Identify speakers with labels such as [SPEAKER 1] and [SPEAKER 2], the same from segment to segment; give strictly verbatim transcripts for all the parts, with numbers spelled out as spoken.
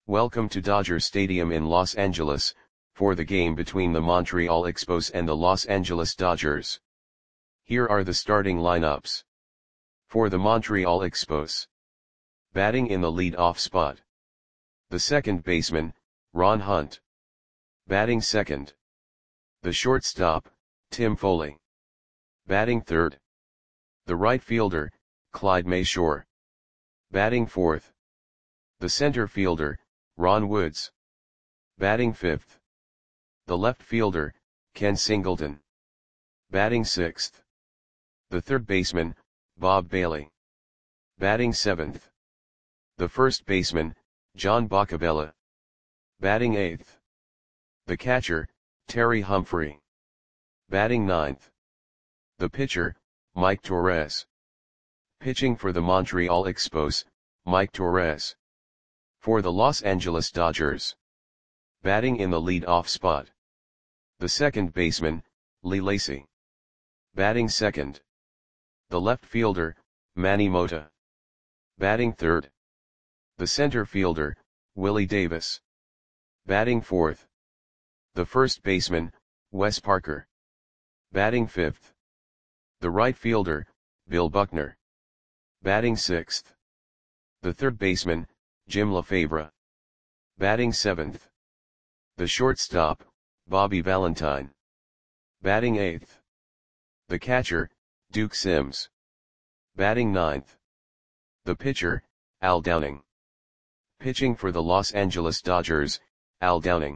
[SPEAKER 1] Welcome to Dodger Stadium in Los Angeles, for the game between the Montreal Expos and the Los Angeles Dodgers. Here are the starting lineups. For the Montreal Expos. Batting in the lead-off spot. The second baseman, Ron Hunt. Batting second. The shortstop, Tim Foley. Batting third. The right fielder, Clyde Mayshore. Batting fourth. The center fielder, Ron Woods. Batting fifth. The left fielder, Ken Singleton. Batting sixth. The third baseman, Bob Bailey. Batting seventh. The first baseman, John Boccabella. Batting eighth. The catcher, Terry Humphrey. Batting ninth. The pitcher, Mike Torres. Pitching for the Montreal Expos, Mike Torres. For the Los Angeles Dodgers. Batting in the lead-off spot. The second baseman, Lee Lacy. Batting second. The left fielder, Manny Mota. Batting third. The center fielder, Willie Davis. Batting fourth. The first baseman, Wes Parker. Batting fifth. The right fielder, Bill Buckner. Batting sixth. The third baseman, Jim Lefebvre. Batting seventh. The shortstop, Bobby Valentine. Batting eighth. The catcher, Duke Sims. Batting ninth. The pitcher, Al Downing. Pitching for the Los Angeles Dodgers, Al Downing.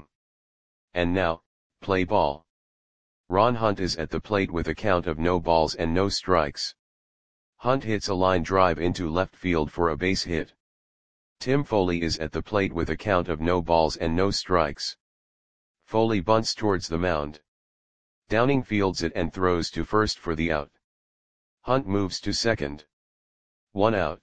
[SPEAKER 1] And now, play ball. Ron Hunt is at the plate with a count of no balls and no strikes. Hunt hits a line drive into left field for a base hit. Tim Foley is at the plate with a count of no balls and no strikes. Foley bunts towards the mound. Downing fields it and throws to first for the out. Hunt moves to second. One out.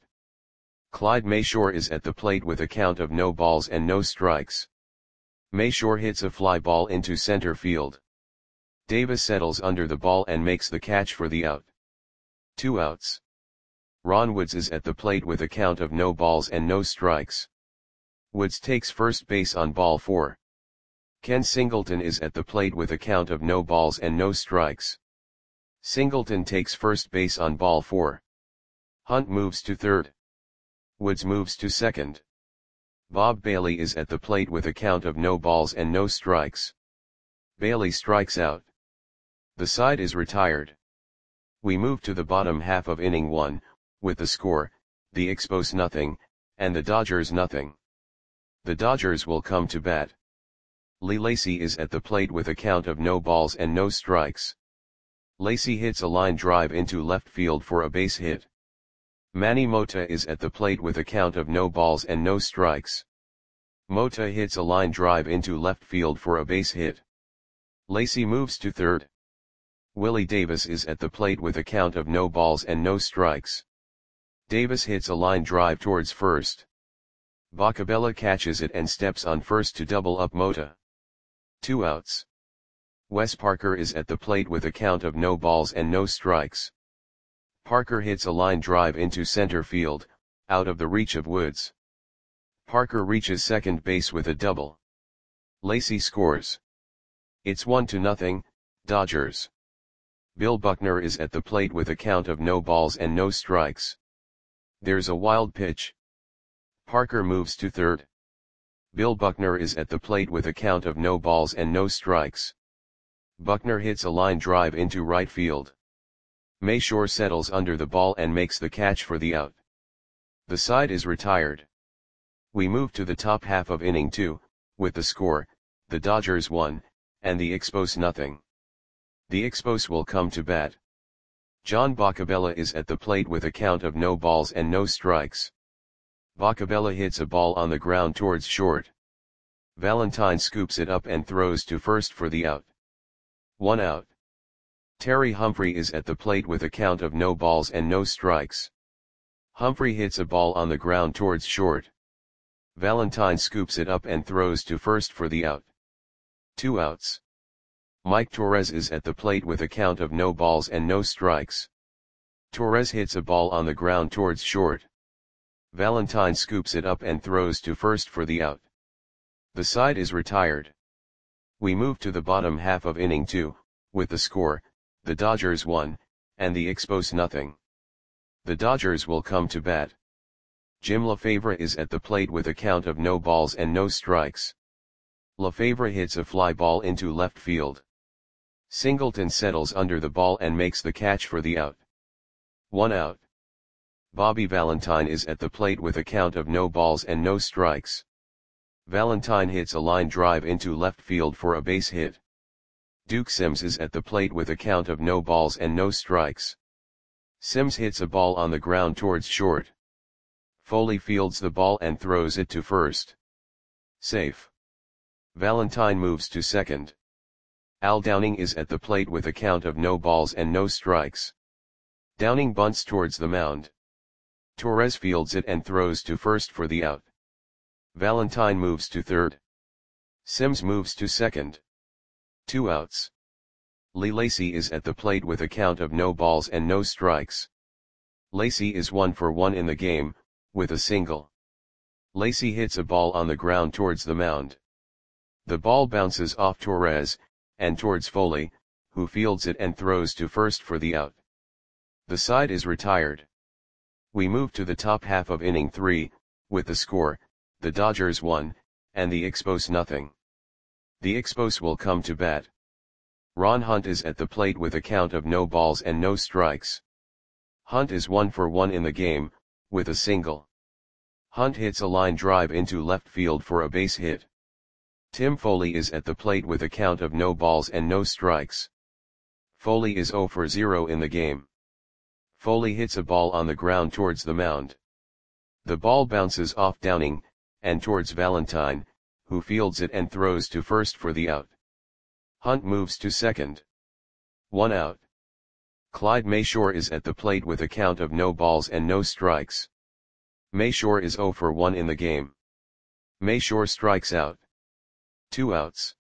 [SPEAKER 1] Clyde Mayshore is at the plate with a count of no balls and no strikes. Mayshore hits a fly ball into center field. Davis settles under the ball and makes the catch for the out. Two outs. Ron Woods is at the plate with a count of no balls and no strikes. Woods takes first base on ball four. Ken Singleton is at the plate with a count of no balls and no strikes. Singleton takes first base on ball four. Hunt moves to third. Woods moves to second. Bob Bailey is at the plate with a count of no balls and no strikes. Bailey strikes out. The side is retired. We move to the bottom half of inning one, with the score, the Expos nothing, and the Dodgers nothing. The Dodgers will come to bat. Lee Lacy is at the plate with a count of no balls and no strikes. Lacy hits a line drive into left field for a base hit. Manny Mota is at the plate with a count of no balls and no strikes. Mota hits a line drive into left field for a base hit. Lacy moves to third. Willie Davis is at the plate with a count of no balls and no strikes. Davis hits a line drive towards first. Boccabella catches it and steps on first to double up Mota. Two outs. Wes Parker is at the plate with a count of no balls and no strikes. Parker hits a line drive into center field, out of the reach of Woods. Parker reaches second base with a double. Lacy scores. It's one to nothing, Dodgers. Bill Buckner is at the plate with a count of no balls and no strikes. There's a wild pitch. Parker moves to third. Bill Buckner is at the plate with a count of no balls and no strikes. Buckner hits a line drive into right field. Mayshore settles under the ball and makes the catch for the out. The side is retired. We move to the top half of inning two, with the score, the Dodgers one, and the Expos nothing. The Expos will come to bat. John Boccabella is at the plate with a count of no balls and no strikes. Boccabella hits a ball on the ground towards short. Valentine scoops it up and throws to first for the out. One out. Terry Humphrey is at the plate with a count of no balls and no strikes. Humphrey hits a ball on the ground towards short. Valentine scoops it up and throws to first for the out. Two outs. Mike Torres is at the plate with a count of no balls and no strikes. Torres hits a ball on the ground towards short. Valentine scoops it up and throws to first for the out. The side is retired. We move to the bottom half of inning two, with the score, the Dodgers one, and the Expos nothing. The Dodgers will come to bat. Jim LaFavre is at the plate with a count of no balls and no strikes. LaFavre hits a fly ball into left field. Singleton settles under the ball and makes the catch for the out. One out. Bobby Valentine is at the plate with a count of no balls and no strikes. Valentine hits a line drive into left field for a base hit. Duke Sims is at the plate with a count of no balls and no strikes. Sims hits a ball on the ground towards short. Foley fields the ball and throws it to first. Safe. Valentine moves to second. Al Downing is at the plate with a count of no balls and no strikes. Downing bunts towards the mound. Torres fields it and throws to first for the out. Valentine moves to third. Sims moves to second. Two outs. Lee Lacy is at the plate with a count of no balls and no strikes. Lacy is one for one in the game, with a single. Lacy hits a ball on the ground towards the mound. The ball bounces off Torres, and towards Foley, who fields it and throws to first for the out. The side is retired. We move to the top half of inning three, with the score, the Dodgers one, and the Expos nothing. The Expos will come to bat. Ron Hunt is at the plate with a count of no balls and no strikes. Hunt is one for one in the game, with a single. Hunt hits a line drive into left field for a base hit. Tim Foley is at the plate with a count of no balls and no strikes. Foley is zero for zero in the game. Foley hits a ball on the ground towards the mound. The ball bounces off Downing, and towards Valentine, who fields it and throws to first for the out. Hunt moves to second. One out. Clyde Mayshore is at the plate with a count of no balls and no strikes. Mayshore is zero for one in the game. Mayshore strikes out. Two outs.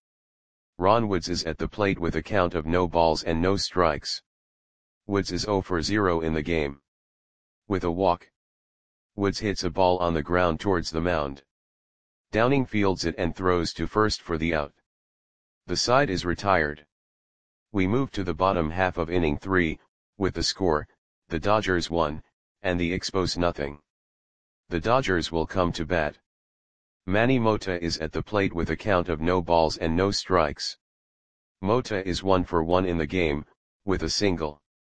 [SPEAKER 1] Ron Woods is at the plate with a count of no balls and no strikes. Woods is zero for zero in the game. With a walk. Woods hits a ball on the ground towards the mound. Downing fields it and throws to first for the out. The side is retired. We move to the bottom half of inning three, with the score, the Dodgers one, and the Expos nothing. The Dodgers will come to bat. Manny Mota is at the plate with a count of no balls and no strikes. Mota is one for one in the game, with a single.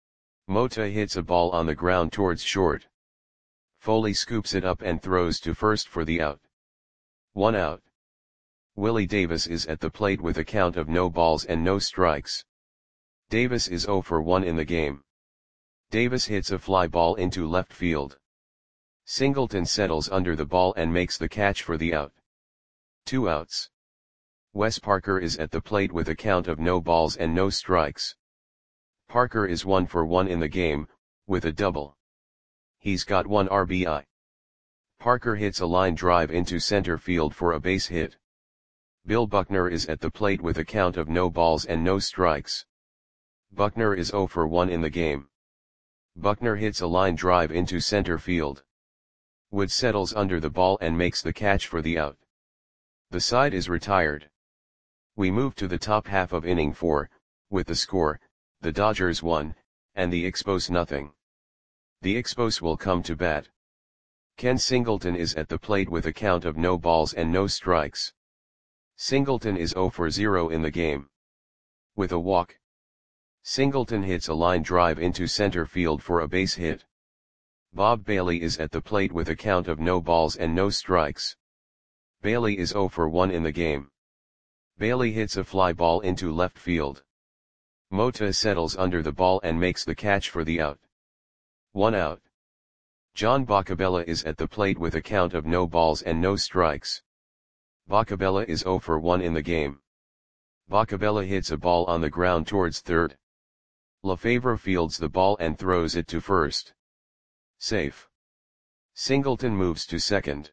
[SPEAKER 1] Mota hits a ball on the ground towards short. Foley scoops it up and throws to first for the out. One out. Willie Davis is at the plate with a count of no balls and no strikes. Davis is zero for one in the game. Davis hits a fly ball into left field. Singleton settles under the ball and makes the catch for the out. Two outs. Wes Parker is at the plate with a count of no balls and no strikes. Parker is one for one in the game, with a double. He's got one R B I. Parker hits a line drive into center field for a base hit. Bill Buckner is at the plate with a count of no balls and no strikes. Buckner is zero for one in the game. Buckner hits a line drive into center field. Wood settles under the ball and makes the catch for the out. The side is retired. We move to the top half of inning four, with the score, the Dodgers one, and the Expos nothing. The Expos will come to bat. Ken Singleton is at the plate with a count of no balls and no strikes. Singleton is zero for zero in the game. With a walk. Singleton hits a line drive into center field for a base hit. Bob Bailey is at the plate with a count of no balls and no strikes. Bailey is zero for one in the game. Bailey hits a fly ball into left field. Mota settles under the ball and makes the catch for the out. One out. John Boccabella is at the plate with a count of no balls and no strikes. Boccabella is zero for one in the game. Boccabella hits a ball on the ground towards third. LaFavre fields the ball and throws it to first. Safe. Singleton moves to second.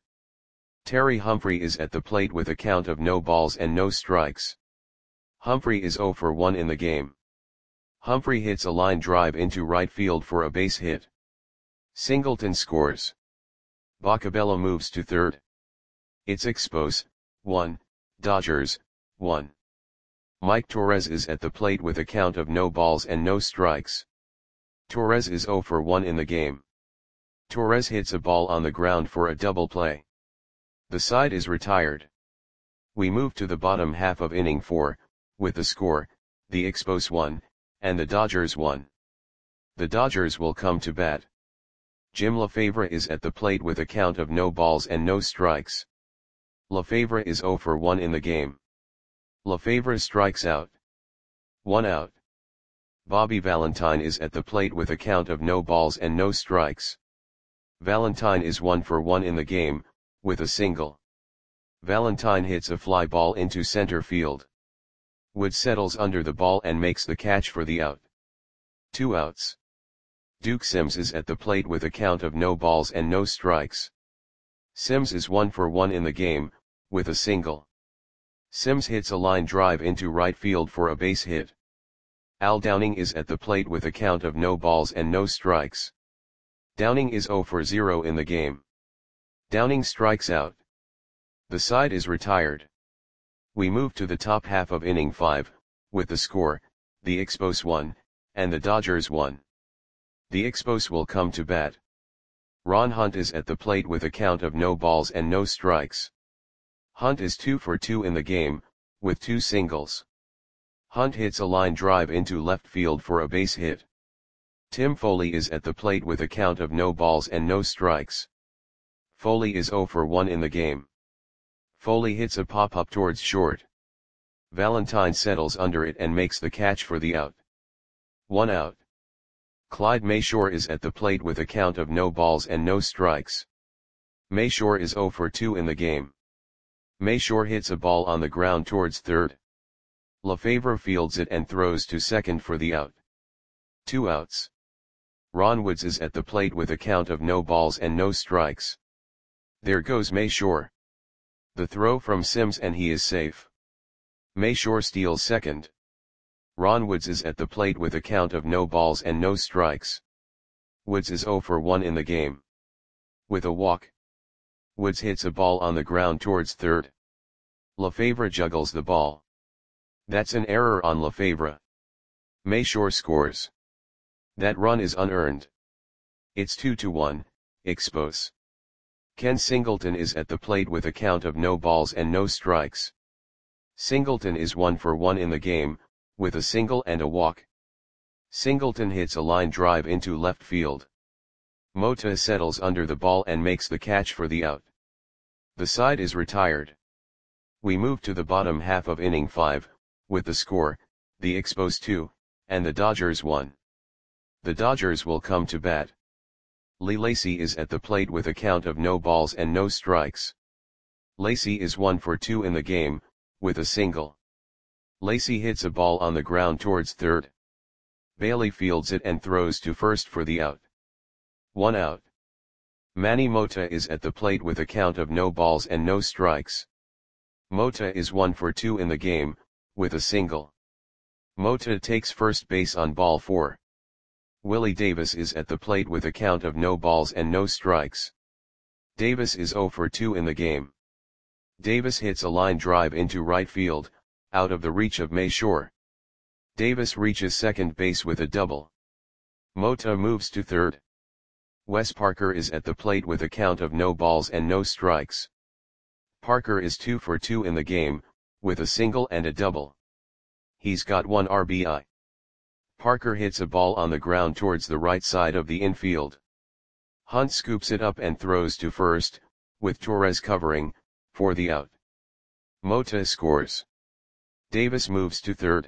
[SPEAKER 1] Terry Humphrey is at the plate with a count of no balls and no strikes. Humphrey is zero for one in the game. Humphrey hits a line drive into right field for a base hit. Singleton scores. Boccabella moves to third. It's Expos, one, Dodgers, one. Mike Torrez is at the plate with a count of no balls and no strikes. Torrez is zero for one in the game. Torrez hits a ball on the ground for a double play. The side is retired. We move to the bottom half of inning four, with the score, the Expos one, and the Dodgers one. The Dodgers will come to bat. Jim LaFavre is at the plate with a count of no balls and no strikes. LaFavre is zero for one in the game. LaFavre strikes out. One out. Bobby Valentine is at the plate with a count of no balls and no strikes. Valentine is one for one in the game, with a single. Valentine hits a fly ball into center field. Wood settles under the ball and makes the catch for the out. Two outs. Duke Sims is at the plate with a count of no balls and no strikes. Sims is one for one in the game, with a single. Sims hits a line drive into right field for a base hit. Al Downing is at the plate with a count of no balls and no strikes. Downing is zero for zero in the game. Downing strikes out. The side is retired. We move to the top half of inning five, with the score, the Expos one, and the Dodgers one. The Expos will come to bat. Ron Hunt is at the plate with a count of no balls and no strikes. Hunt is two for two in the game, with two singles. Hunt hits a line drive into left field for a base hit. Tim Foley is at the plate with a count of no balls and no strikes. Foley is zero for one in the game. Foley hits a pop-up towards short. Valentine settles under it and makes the catch for the out. One out. Clyde Mayshore is at the plate with a count of no balls and no strikes. Mayshore is zero for two in the game. Mayshore hits a ball on the ground towards third. LaFavre fields it and throws to second for the out. Two outs. Ron Woods is at the plate with a count of no balls and no strikes. There goes Mayshore. The throw from Sims and he is safe. Mayshore steals second. Ron Woods is at the plate with a count of no balls and no strikes. Woods is zero for one in the game. With a walk. Woods hits a ball on the ground towards third. LaFavre juggles the ball. That's an error on LaFavre. Mayshore scores. That run is unearned. It's two to one, Expos. Ken Singleton is at the plate with a count of no balls and no strikes. Singleton is one for one in the game, with a single and a walk. Singleton hits a line drive into left field. Mota settles under the ball and makes the catch for the out. The side is retired. We move to the bottom half of inning five, with the score, the Expos two, and the Dodgers one. The Dodgers will come to bat. Lee Lacy is at the plate with a count of no balls and no strikes. Lacy is one for two in the game, with a single. Lacy hits a ball on the ground towards third. Bailey fields it and throws to first for the out. One out. Manny Mota is at the plate with a count of no balls and no strikes. Mota is one for two in the game, with a single. Mota takes first base on ball four. Willie Davis is at the plate with a count of no balls and no strikes. Davis is zero for two in the game. Davis hits a line drive into right field, out of the reach of Mayshore. Davis reaches second base with a double. Mota moves to third. Wes Parker is at the plate with a count of no balls and no strikes. Parker is two for two in the game, with a single and a double. He's got one R B I. Parker hits a ball on the ground towards the right side of the infield. Hunt scoops it up and throws to first, with Torrez covering, for the out. Mota scores. Davis moves to third.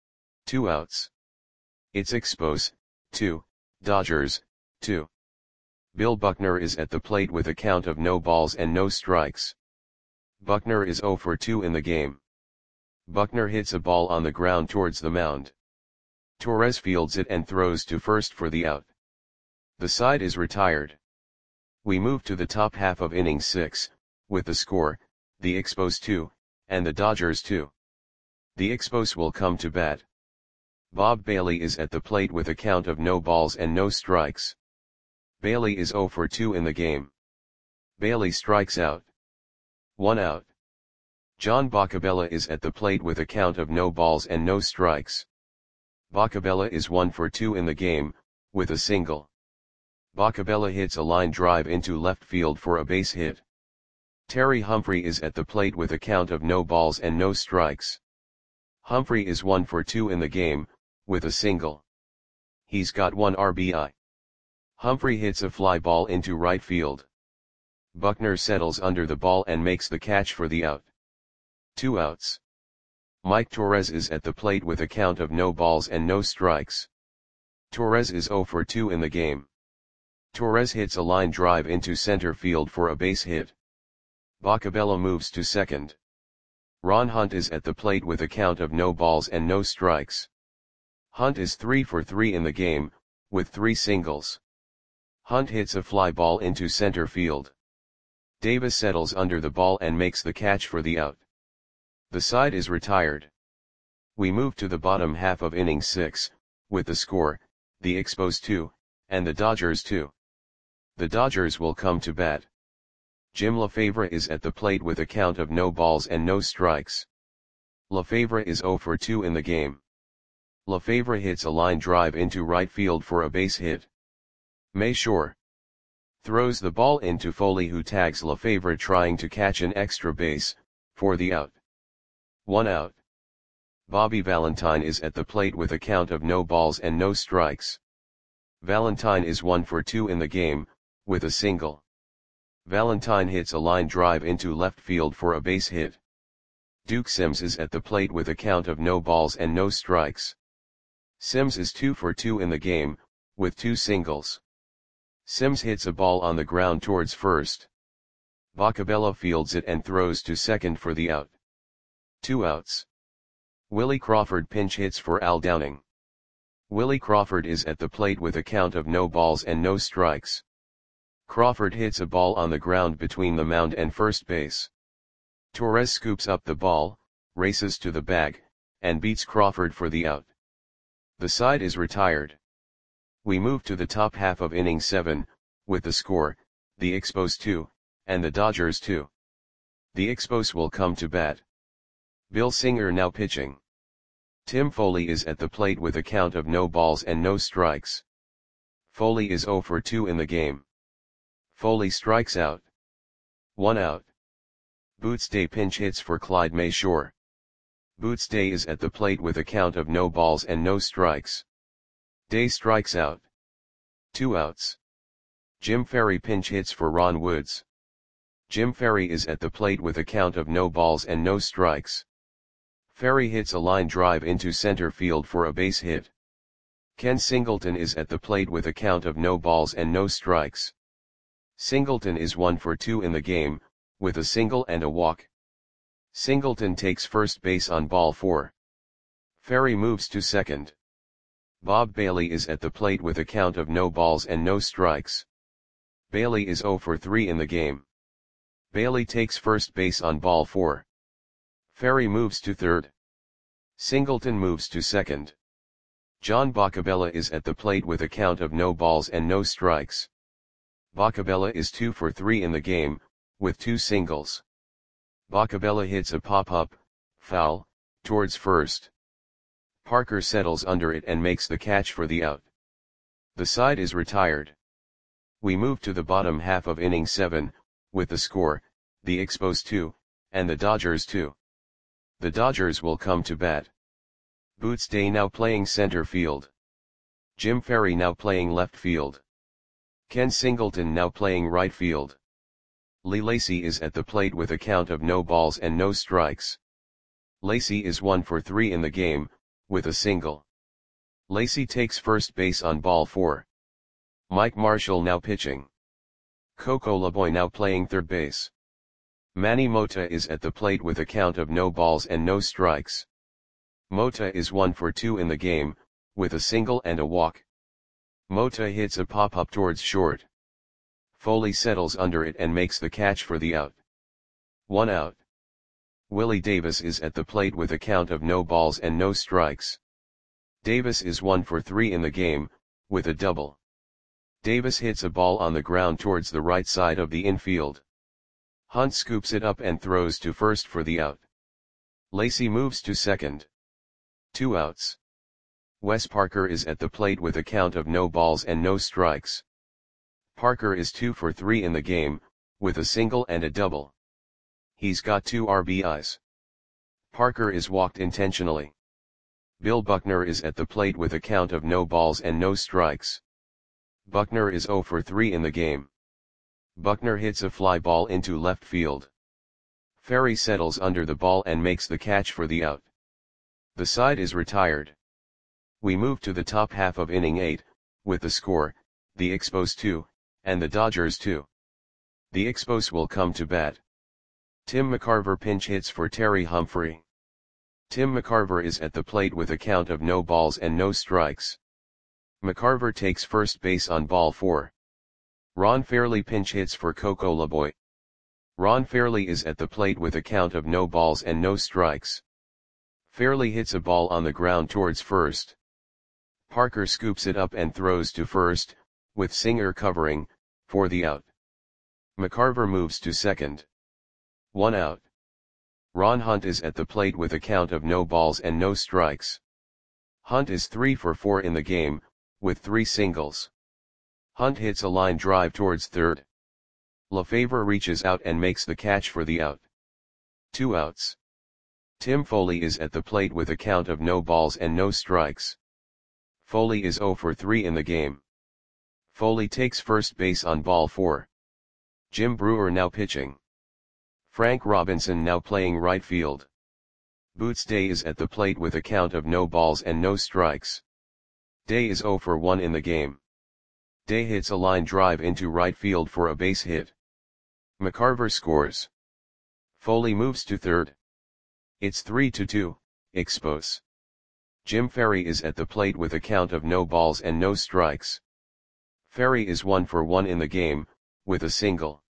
[SPEAKER 1] Two outs. It's Expos, two, Dodgers, two. Bill Buckner is at the plate with a count of no balls and no strikes. Buckner is zero for two in the game. Buckner hits a ball on the ground towards the mound. Torrez fields it and throws to first for the out. The side is retired. We move to the top half of inning six, with the score, the Expos two, and the Dodgers two. The Expos will come to bat. Bob Bailey is at the plate with a count of no balls and no strikes. Bailey is zero for two in the game. Bailey strikes out. One out. John Boccabella is at the plate with a count of no balls and no strikes. Boccabella is one for two in the game, with a single. Boccabella hits a line drive into left field for a base hit. Terry Humphrey is at the plate with a count of no balls and no strikes. Humphrey is one for two in the game, with a single. He's got one R B I. Humphrey hits a fly ball into right field. Buckner settles under the ball and makes the catch for the out. Two outs. Mike Torres is at the plate with a count of no balls and no strikes. Torres is zero for two in the game. Torres hits a line drive into center field for a base hit. Boccabella moves to second. Ron Hunt is at the plate with a count of no balls and no strikes. Hunt is three for three in the game, with three singles. Hunt hits a fly ball into center field. Davis settles under the ball and makes the catch for the out. The side is retired. We move to the bottom half of inning six, with the score, the Expos two, and the Dodgers two. The Dodgers will come to bat. Jim LaFavre is at the plate with a count of no balls and no strikes. LaFavre is zero for two in the game. LaFavre hits a line drive into right field for a base hit. Mayshore throws the ball into Foley, who tags LaFavre trying to catch an extra base, for the out. One out. Bobby Valentine is at the plate with a count of no balls and no strikes. Valentine is one for two in the game, with a single. Valentine hits a line drive into left field for a base hit. Duke Sims is at the plate with a count of no balls and no strikes. Sims is two for two in the game, with two singles. Sims hits a ball on the ground towards first. Boccabella fields it and throws to second for the out. Two outs. Willie Crawford pinch hits for Al Downing. Willie Crawford is at the plate with a count of no balls and no strikes. Crawford hits a ball on the ground between the mound and first base. Torres scoops up the ball, races to the bag, and beats Crawford for the out. The side is retired. We move to the top half of inning seven, with the score, the Expos two, and the Dodgers two. The Expos will come to bat. Bill Singer now pitching. Tim Foley is at the plate with a count of no balls and no strikes. Foley is zero for two in the game. Foley strikes out. One out. Boots Day pinch hits for Clyde Mayshore. Boots Day is at the plate with a count of no balls and no strikes. Day strikes out. Two outs. Jim Ferry pinch hits for Ron Woods. Jim Ferry is at the plate with a count of no balls and no strikes. Ferry hits a line drive into center field for a base hit. Ken Singleton is at the plate with a count of no balls and no strikes. Singleton is one for two in the game, with a single and a walk. Singleton takes first base on ball four. Ferry moves to second. Bob Bailey is at the plate with a count of no balls and no strikes. Bailey is zero for three in the game. Bailey takes first base on ball four. Ferry moves to third. Singleton moves to second. John Boccabella is at the plate with a count of no balls and no strikes. Boccabella is two for three in the game, with two singles. Boccabella hits a pop-up, foul, towards first. Parker settles under it and makes the catch for the out. The side is retired. We move to the bottom half of inning seven, with the score, the Expos two, and the Dodgers two. The Dodgers will come to bat. Boots Day now playing center field. Jim Ferry now playing left field. Ken Singleton now playing right field. Lee Lacy is at the plate with a count of no balls and no strikes. Lacy is one for three in the game, with a single. Lacy takes first base on ball four. Mike Marshall now pitching. Coco LeBoy now playing third base. Manny Mota is at the plate with a count of no balls and no strikes. Mota is one for two in the game, with a single and a walk. Mota hits a pop-up towards short. Foley settles under it and makes the catch for the out. One out. Willie Davis is at the plate with a count of no balls and no strikes. Davis is one for three in the game, with a double. Davis hits a ball on the ground towards the right side of the infield. Hunt scoops it up and throws to first for the out. Lacy moves to second. Two outs. Wes Parker is at the plate with a count of no balls and no strikes. Parker is two for three in the game, with a single and a double. He's got two R B Is. Parker is walked intentionally. Bill Buckner is at the plate with a count of no balls and no strikes. Buckner is zero for three in the game. Buckner hits a fly ball into left field. Ferry settles under the ball and makes the catch for the out. The side is retired. We move to the top half of inning eight, with the score, the Expos two, and the Dodgers two. The Expos will come to bat. Tim McCarver pinch hits for Terry Humphrey. Tim McCarver is at the plate with a count of no balls and no strikes. McCarver takes first base on ball four. Ron Fairly pinch hits for Coco LeBoy. Ron Fairly is at the plate with a count of no balls and no strikes. Fairly hits a ball on the ground towards first. Parker scoops it up and throws to first, with Singer covering, for the out. McCarver moves to second. One out. Ron Hunt is at the plate with a count of no balls and no strikes. Hunt is three for four in the game, with three singles. Hunt hits a line drive towards third. LeFevre reaches out and makes the catch for the out. Two outs. Tim Foley is at the plate with a count of no balls and no strikes. Foley is zero for three in the game. Foley takes first base on ball four. Jim Brewer now pitching. Frank Robinson now playing right field. Boots Day is at the plate with a count of no balls and no strikes. Day is zero for one in the game. Day hits a line drive into right field for a base hit. McCarver scores. Foley moves to third. It's three to two, Expos. Jim Ferry is at the plate with a count of no balls and no strikes. Ferry is one for one in the game, with a single.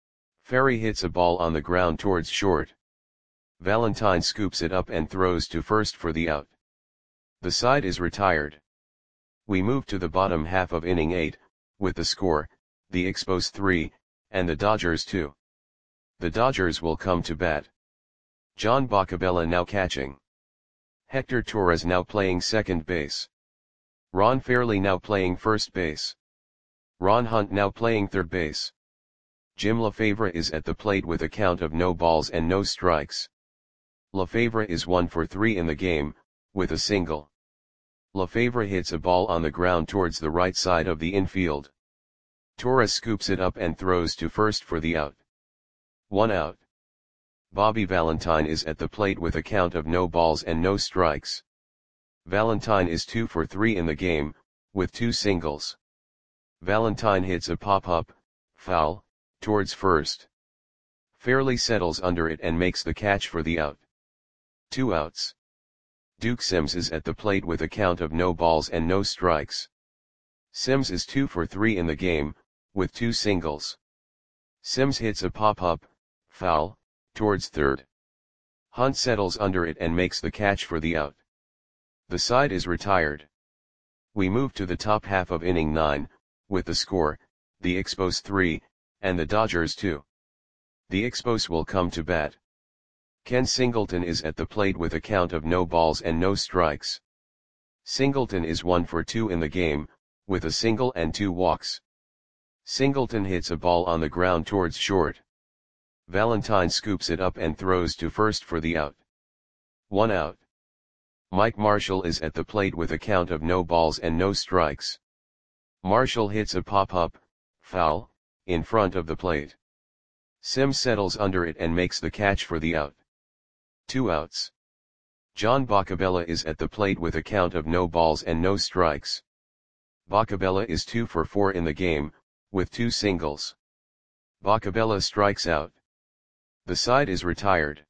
[SPEAKER 1] Ferry hits a ball on the ground towards short. Valentine scoops it up and throws to first for the out. The side is retired. We move to the bottom half of inning eight, with the score, the Expos three, and the Dodgers two. The Dodgers will come to bat. John Boccabella now catching. Hector Torres now playing second base. Ron Fairly now playing first base. Ron Hunt now playing third base. Jim LeFevre is at the plate with a count of no balls and no strikes. LeFevre is one for three in the game, with a single. LeFevre hits a ball on the ground towards the right side of the infield. Torres scoops it up and throws to first for the out. One out. Bobby Valentine is at the plate with a count of no balls and no strikes. Valentine is two for three in the game, with two singles. Valentine hits a pop-up, foul, towards first. Fairly settles under it and makes the catch for the out. Two outs. Duke Sims is at the plate with a count of no balls and no strikes. Sims is two for three in the game, with two singles. Sims hits a pop-up, foul, towards third. Hunt settles under it and makes the catch for the out. The side is retired. We move to the top half of inning nine, with the score, the Expos three, and the Dodgers two. The Expos will come to bat. Ken Singleton is at the plate with a count of no balls and no strikes. Singleton is one for two in the game, with a single and two walks. Singleton hits a ball on the ground towards short. Valentine scoops it up and throws to first for the out. One out. Mike Marshall is at the plate with a count of no balls and no strikes. Marshall hits a pop-up, foul, in front of the plate. Sims settles under it and makes the catch for the out. Two outs. John Boccabella is at the plate with a count of no balls and no strikes. Boccabella is two for four in the game, with two singles. Boccabella strikes out. The side is retired.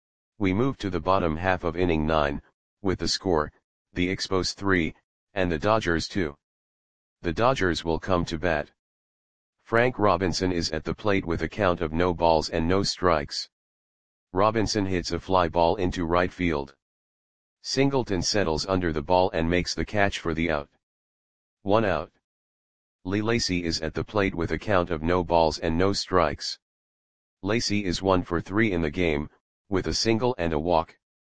[SPEAKER 1] We move to the bottom half of inning nine, with the score, the Expos three, and the Dodgers two. The Dodgers will come to bat. Frank Robinson is at the plate with a count of no balls and no strikes. Robinson hits a fly ball into right field. Singleton settles under the ball and makes the catch for the out. One out. Lee Lacy is at the plate with a count of no balls and no strikes. Lacy is one for three in the game, with a single and a walk.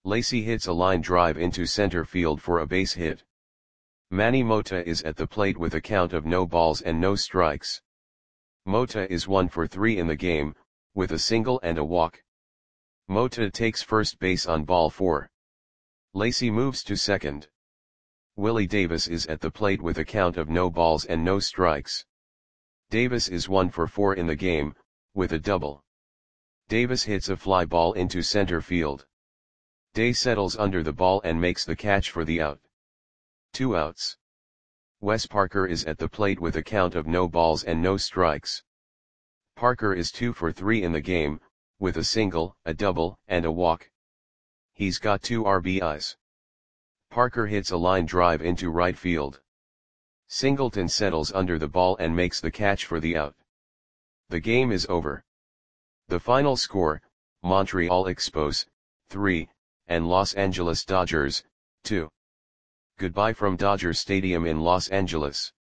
[SPEAKER 1] Lacy hits a line drive into center field for a base hit. Manny Mota is at the plate with a count of no balls and no strikes. Mota is one for three in the game, with a single and a walk. Mota takes first base on ball four. Lacy moves to second. Willie Davis is at the plate with a count of no balls and no strikes. Davis is one for four in the game, with a double. Davis hits a fly ball into center field. Day settles under the ball and makes the catch for the out. Two outs. Wes Parker is at the plate with a count of no balls and no strikes. Parker is two for three in the game, with a single, a double, and a walk. He's got two R B Is. Parker hits a line drive into right field. Singleton settles under the ball and makes the catch for the out. The game is over. The final score, Montreal Expos, three, and Los Angeles Dodgers, two. Goodbye from Dodger Stadium in Los Angeles.